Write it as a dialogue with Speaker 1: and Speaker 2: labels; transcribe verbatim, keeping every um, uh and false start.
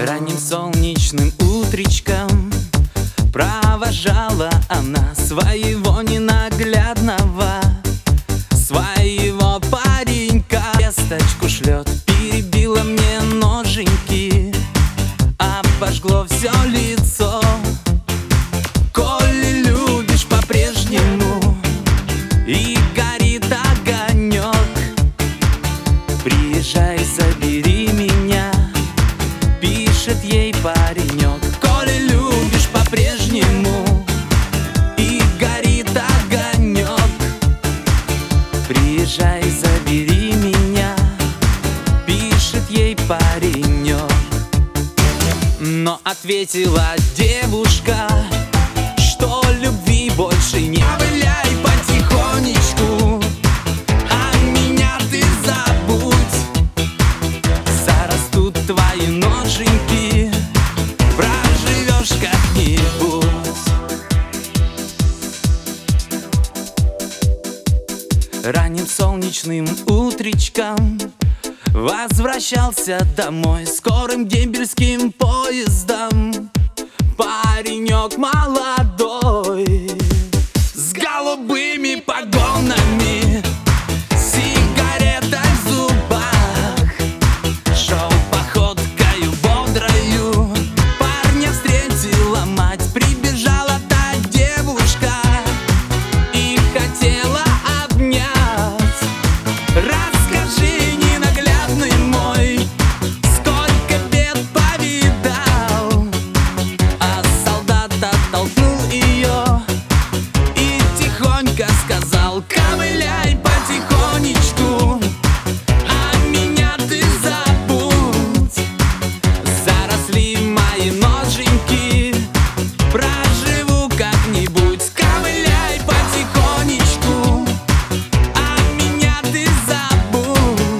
Speaker 1: Ранним солнечным утречком провожала она своего ненаглядного, своего паренька. Весточку шлет, перебила мне ноженьки, обожгло все лицо. Коли любишь по-прежнему и горит огонек, приезжай, забери меня, пишет ей паренек. Коли любишь по-прежнему и горит огонек, приезжай, забери меня, пишет ей паренек. Но ответила девушка, что любви больше не валяй потихонечку, а меня ты забудь. Зарастут твои ноженьки, проживешь как-нибудь. Ранним солнечным утречком возвращался домой скорым дембельским поездом паренек молодой, с голубыми погонами, сигарета в зубах, шел походкою бодрою. Парня встретила мать, прибежала та девушка и хотела обнять. Расскажи, ненаглядный мой, сколько бед повидал. А солдат оттолкнул ее и тихонько сказал: ковыляй.